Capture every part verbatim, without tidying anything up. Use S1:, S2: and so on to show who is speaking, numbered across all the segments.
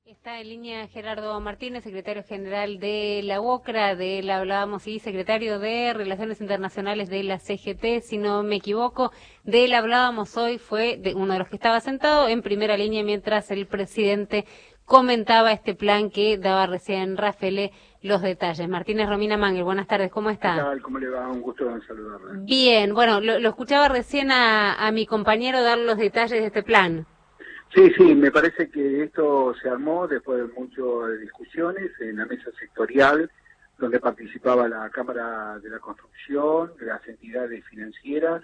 S1: Está en línea Gerardo Martínez, secretario general de la UOCRA, de él hablábamos, y secretario de Relaciones Internacionales de la C G T, si no me equivoco. De él hablábamos hoy, fue de uno de los que estaba sentado en primera línea mientras el presidente comentaba este plan que daba recién Rafael los detalles. Martínez Romina Mangel, buenas tardes, ¿cómo está?
S2: ¿Qué tal? ¿Cómo le va? Un gusto en saludarle.
S1: Bien, bueno, lo, lo escuchaba recién a, a mi compañero dar los detalles de este plan.
S2: Sí, sí, me parece que esto se armó después de muchas discusiones en la mesa sectorial, donde participaba la Cámara de la Construcción, las entidades financieras,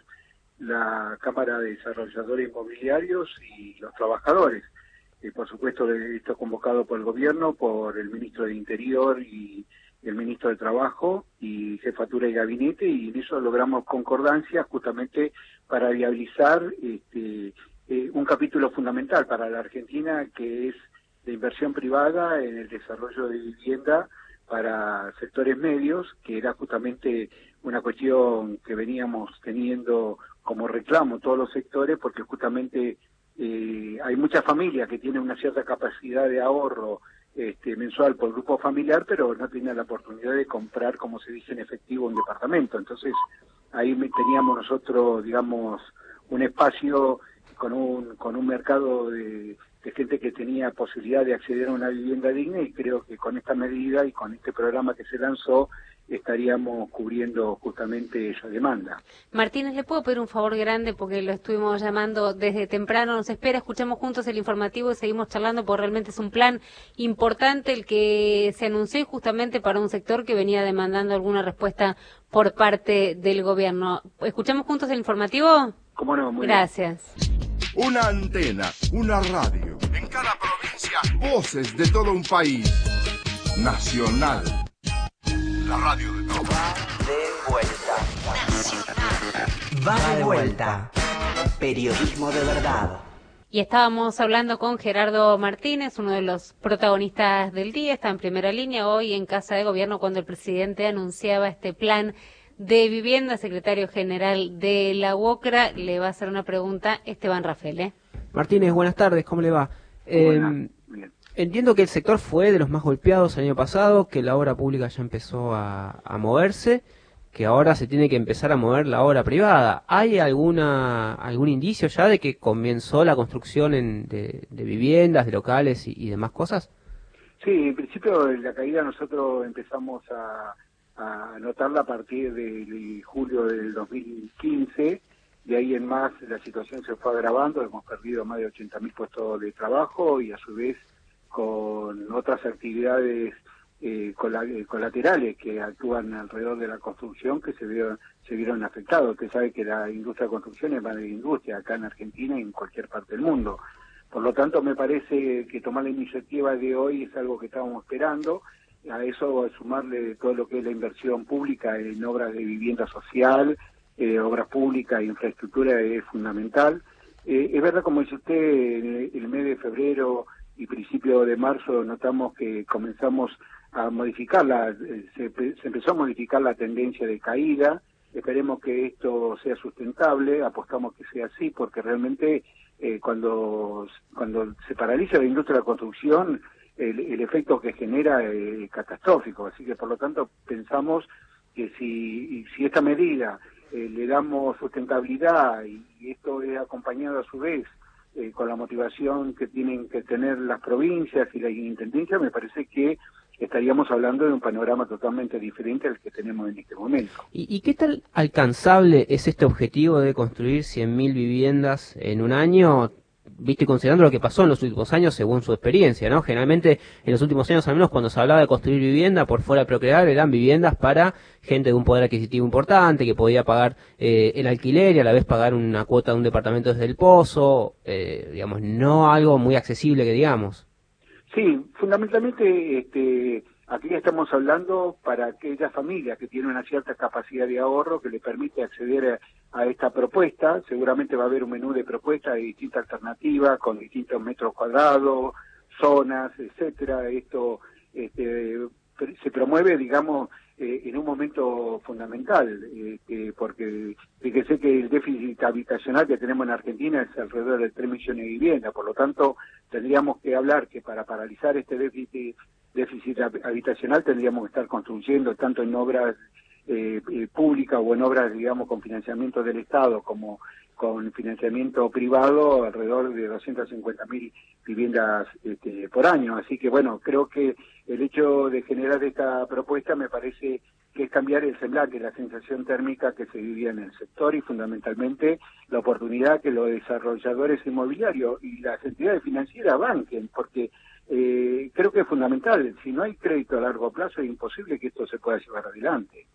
S2: la Cámara de Desarrolladores Inmobiliarios y los trabajadores. Y por supuesto, esto convocado por el gobierno, por el ministro de Interior y el ministro de Trabajo y Jefatura y Gabinete, y en eso logramos concordancia justamente para viabilizar este, eh, un capítulo fundamental para la Argentina, que es la inversión privada en el desarrollo de vivienda para sectores medios, que era justamente una cuestión que veníamos teniendo como reclamo todos los sectores, porque justamente eh, hay muchas familias que tienen una cierta capacidad de ahorro este, mensual por grupo familiar, pero no tienen la oportunidad de comprar, como se dice en efectivo, un departamento. Entonces ahí teníamos nosotros, digamos, un espacio con un con un mercado de, de gente que tenía posibilidad de acceder a una vivienda digna, y creo que con esta medida y con este programa que se lanzó estaríamos cubriendo justamente esa demanda.
S1: Martínez, ¿le puedo pedir un favor grande? Porque lo estuvimos llamando desde temprano, nos espera, escuchamos juntos el informativo y seguimos charlando, porque realmente es un plan importante el que se anunció, y justamente para un sector que venía demandando alguna respuesta por parte del gobierno. ¿Escuchamos juntos el informativo?
S2: ¿Cómo no? Muy
S1: Gracias.
S3: Bien. Una antena, una radio. En cada provincia, voces de todo un país. Nacional. La radio de todos.
S4: Va de vuelta. Nacional. Va de vuelta. Periodismo de verdad.
S1: Y estábamos hablando con Gerardo Martínez, uno de los protagonistas del día, está en primera línea hoy en Casa de Gobierno cuando el presidente anunciaba este plan de vivienda. Secretario general de la UOCRA, le va a hacer una pregunta Esteban Rafael. ¿eh?
S5: Martínez, buenas tardes, ¿cómo le va? Eh, entiendo que el sector fue de los más golpeados el año pasado, que la obra pública ya empezó a, a moverse, que ahora se tiene que empezar a mover la obra privada. ¿Hay alguna algún indicio ya de que comenzó la construcción en, de, de viviendas, de locales y, y demás cosas?
S2: Sí, en principio la caída nosotros empezamos a a notarla a partir de julio del dos mil quince, de ahí en más la situación se fue agravando, hemos perdido más de ochenta mil puestos de trabajo y a su vez con otras actividades eh, colaterales que actúan alrededor de la construcción que se vieron, se vieron afectados. Usted sabe que la industria de construcción es más de industria acá en Argentina y en cualquier parte del mundo. Por lo tanto, me parece que tomar la iniciativa de hoy es algo que estábamos esperando. A eso, a sumarle todo lo que es la inversión pública en obras de vivienda social, eh, obras públicas e infraestructura es fundamental. Eh, es verdad, como dice usted, en el mes de febrero y principio de marzo notamos que comenzamos a modificar la, eh, se, se empezó a modificar la tendencia de caída. Esperemos que esto sea sustentable, apostamos que sea así, porque realmente eh, cuando, cuando se paraliza la industria de la construcción, El, el efecto que genera es catastrófico, así que por lo tanto pensamos que si, si esta medida eh, le damos sustentabilidad y, y esto es acompañado a su vez eh, con la motivación que tienen que tener las provincias y la intendencia, me parece que estaríamos hablando de un panorama totalmente diferente al que tenemos en este momento.
S5: ¿Y, y qué tal alcanzable es este objetivo de construir cien mil viviendas en un año? Viste, considerando lo que pasó en los últimos años según su experiencia, ¿no? Generalmente en los últimos años, al menos cuando se hablaba de construir vivienda por fuera de Procrear, eran viviendas para gente de un poder adquisitivo importante que podía pagar eh, el alquiler y a la vez pagar una cuota de un departamento desde el pozo, eh, digamos, no algo muy accesible que digamos.
S2: Sí, fundamentalmente este, aquí estamos hablando para aquellas familias que tienen una cierta capacidad de ahorro que le permite acceder a, a esta propuesta. Seguramente va a haber un menú de propuestas de distintas alternativas, con distintos metros cuadrados, zonas, etcétera. Esto este, se promueve, digamos, eh, en un momento fundamental, eh, eh, porque fíjese que el déficit habitacional que tenemos en Argentina es alrededor de tres millones de viviendas, por lo tanto tendríamos que hablar que para paralizar este déficit, déficit habitacional tendríamos que estar construyendo tanto en obras eh, eh, públicas o en obras, digamos, con financiamiento del Estado como con financiamiento privado, alrededor de doscientas cincuenta mil viviendas este, por año. Así que, bueno, creo que el hecho de generar esta propuesta me parece que es cambiar el semblante, la sensación térmica que se vivía en el sector y fundamentalmente la oportunidad que los desarrolladores inmobiliarios y las entidades financieras banquen, porque eh, creo que es fundamental. Si no hay crédito a largo plazo es imposible que esto se pueda llevar adelante.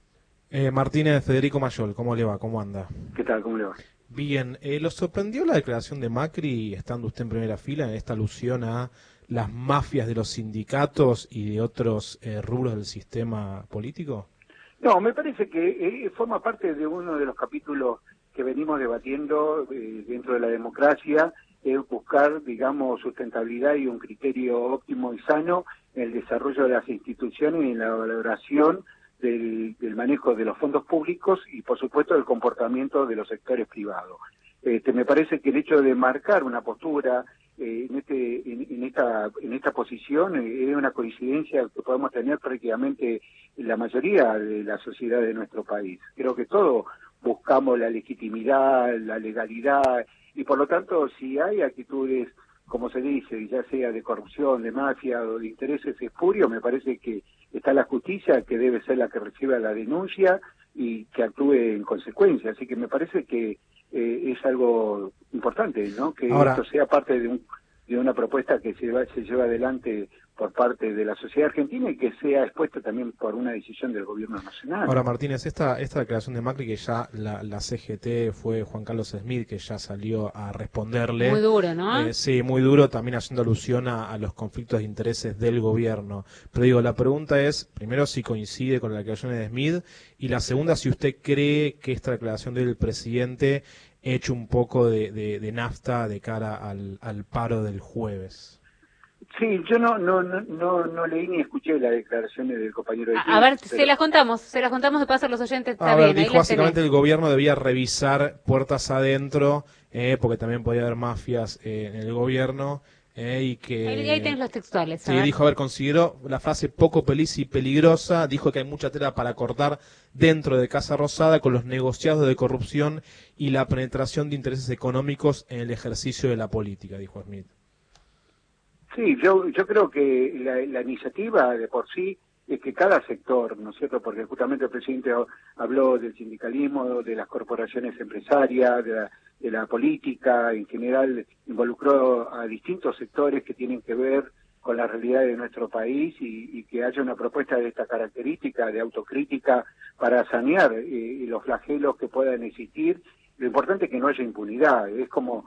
S6: Eh, Martínez, Federico Mayol, ¿cómo le va? ¿Cómo anda?
S2: ¿Qué tal? ¿Cómo le va?
S6: Bien, eh, ¿lo sorprendió la declaración de Macri, estando usted en primera fila, en esta alusión a las mafias de los sindicatos y de otros eh, rubros del sistema político?
S2: No, me parece que eh, forma parte de uno de los capítulos que venimos debatiendo eh, dentro de la democracia, es buscar, digamos, sustentabilidad y un criterio óptimo y sano en el desarrollo de las instituciones y en la valoración Del, del manejo de los fondos públicos y, por supuesto, del comportamiento de los sectores privados. Este, me parece que el hecho de marcar una postura eh, en, este, en, en, esta, en esta posición eh, es una coincidencia que podemos tener prácticamente la mayoría de la sociedad de nuestro país. Creo que todos buscamos la legitimidad, la legalidad, y por lo tanto, si hay actitudes, como se dice, ya sea de corrupción, de mafia o de intereses espurios, me parece que está la justicia, que debe ser la que reciba la denuncia y que actúe en consecuencia. Así que me parece que eh, es algo importante, ¿no? Que Ahora, esto sea parte de, un, de una propuesta que se, va, se lleva adelante por parte de la sociedad argentina y que sea expuesta también por una decisión del gobierno nacional.
S6: Ahora, Martínez, esta esta declaración de Macri, que ya la, la C G T fue Juan Carlos Smith, que ya salió a responderle.
S1: Muy duro, ¿no?
S6: Eh, sí, muy duro, también haciendo alusión a, a los conflictos de intereses del gobierno. Pero digo, la pregunta es, primero, si coincide con la declaración de Smith, y la segunda, si usted cree que esta declaración del presidente eche un poco de, de, de nafta de cara al, al paro del jueves.
S2: Sí, yo no no no no, no leí ni escuché las declaraciones del compañero de
S1: A, a ver,
S2: pero...
S1: se las contamos, se las contamos de paso a los oyentes. Está
S6: a ver,
S1: bien,
S6: dijo
S1: ahí
S6: básicamente
S1: tenés.
S6: el gobierno debía revisar puertas adentro, eh, porque también podía haber mafias eh, en el gobierno, eh, y que...
S1: Ahí, ahí tenés los textuales.
S6: Sí, dijo, a ver, consideró la frase poco feliz y peligrosa, dijo que hay mucha tela para cortar dentro de Casa Rosada con los negociados de corrupción y la penetración de intereses económicos en el ejercicio de la política, dijo Smith.
S2: Sí, yo yo creo que la, la iniciativa de por sí es que cada sector, ¿no es cierto? Porque justamente el presidente habló del sindicalismo, de las corporaciones empresarias, de la, de la política, en general involucró a distintos sectores que tienen que ver con la realidad de nuestro país y, y que haya una propuesta de esta característica, de autocrítica, para sanear eh, los flagelos que puedan existir. Lo importante es que no haya impunidad, es como,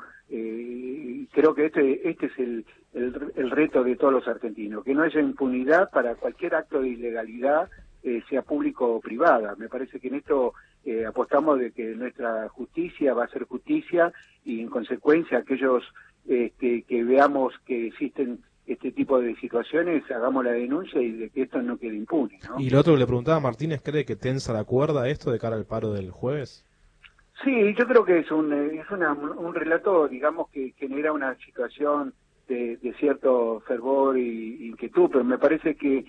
S2: eh, creo que este este es el, el, el reto de todos los argentinos, que no haya impunidad para cualquier acto de ilegalidad, eh, sea público o privada. Me parece que en esto eh, apostamos de que nuestra justicia va a ser justicia y en consecuencia aquellos este, que veamos que existen este tipo de situaciones, hagamos la denuncia y de que esto no quede impune, ¿no?
S6: Y lo otro que le preguntaba a Martínez, ¿cree que tensa la cuerda esto de cara al paro del jueves?
S2: Sí, yo creo que es un es una, un relato, digamos, que genera una situación de, de cierto fervor y inquietud, pero me parece que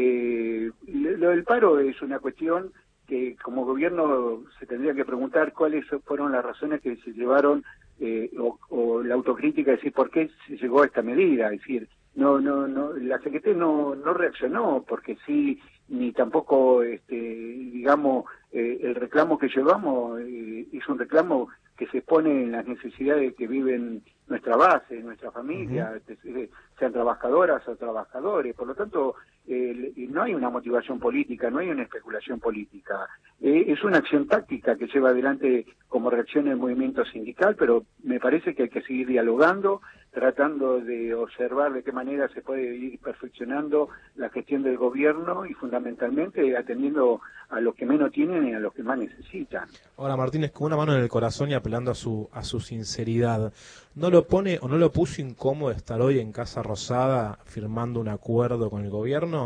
S2: eh, lo del paro es una cuestión que como gobierno se tendría que preguntar cuáles fueron las razones que se llevaron eh, o, o la autocrítica, es decir, por qué se llegó a esta medida, es decir, no no no la C G T no no reaccionó porque sí, ni tampoco este digamos eh, el reclamo que llevamos eh, es un reclamo que se pone en las necesidades que viven nuestra base, nuestra familia, uh-huh. sean trabajadoras o trabajadores. Por lo tanto, eh, no hay una motivación política, no hay una especulación política. Eh, es una acción táctica que lleva adelante como reacción el movimiento sindical, pero me parece que hay que seguir dialogando, tratando de observar de qué manera se puede ir perfeccionando la gestión del gobierno y fundamentalmente atendiendo a los que menos tienen y a los que más necesitan.
S6: Ahora, Martínez, con una mano en el corazón y apelando a su a su sinceridad, ¿no lo pone o no lo puso incómodo estar hoy en Casa Rosada firmando un acuerdo con el gobierno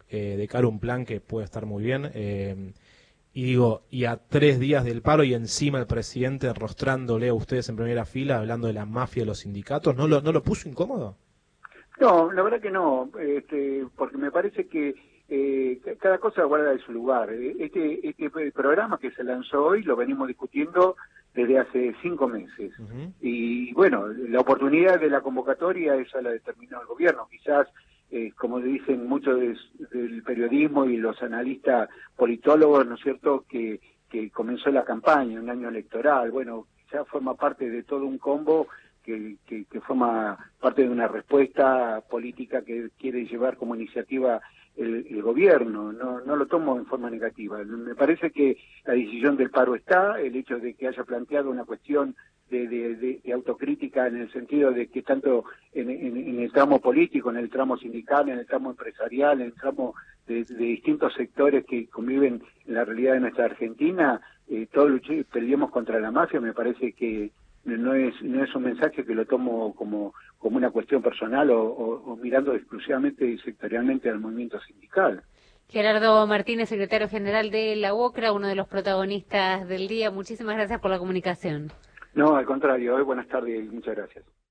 S6: eh, de cara a un plan que puede estar muy bien. Eh, y digo, y a tres días del paro y encima el presidente arrostrándole a ustedes en primera fila, hablando de la mafia de los sindicatos, ¿no lo, no lo puso incómodo?
S2: No, la verdad que no, este, porque me parece que eh, cada cosa guarda de su lugar. Este, este programa que se lanzó hoy lo venimos discutiendo desde hace cinco meses. Uh-huh. Y bueno, la oportunidad de la convocatoria esa la determinó el gobierno. Quizás, eh, como dicen muchos de, del periodismo y los analistas politólogos, ¿no es cierto?, que, que comenzó la campaña, un año electoral. Bueno, ya forma parte de todo un combo que, que, que forma parte de una respuesta política que quiere llevar como iniciativa el, el gobierno. No, no lo tomo en forma negativa. Me parece que la decisión del paro está, el hecho de que haya planteado una cuestión de, de, de, de autocrítica en el sentido de que tanto en, en, en el tramo político, en el tramo sindical, en el tramo empresarial, en el tramo de, de distintos sectores que conviven en la realidad de nuestra Argentina, eh, todos luchemos, peleemos contra la mafia, me parece que no es no es un mensaje que lo tomo como como una cuestión personal o, o, o mirando exclusivamente y sectorialmente al movimiento sindical.
S1: Gerardo Martínez, secretario general de la UOCRA, uno de los protagonistas del día. Muchísimas gracias por la comunicación.
S2: No, al contrario, buenas tardes y muchas gracias.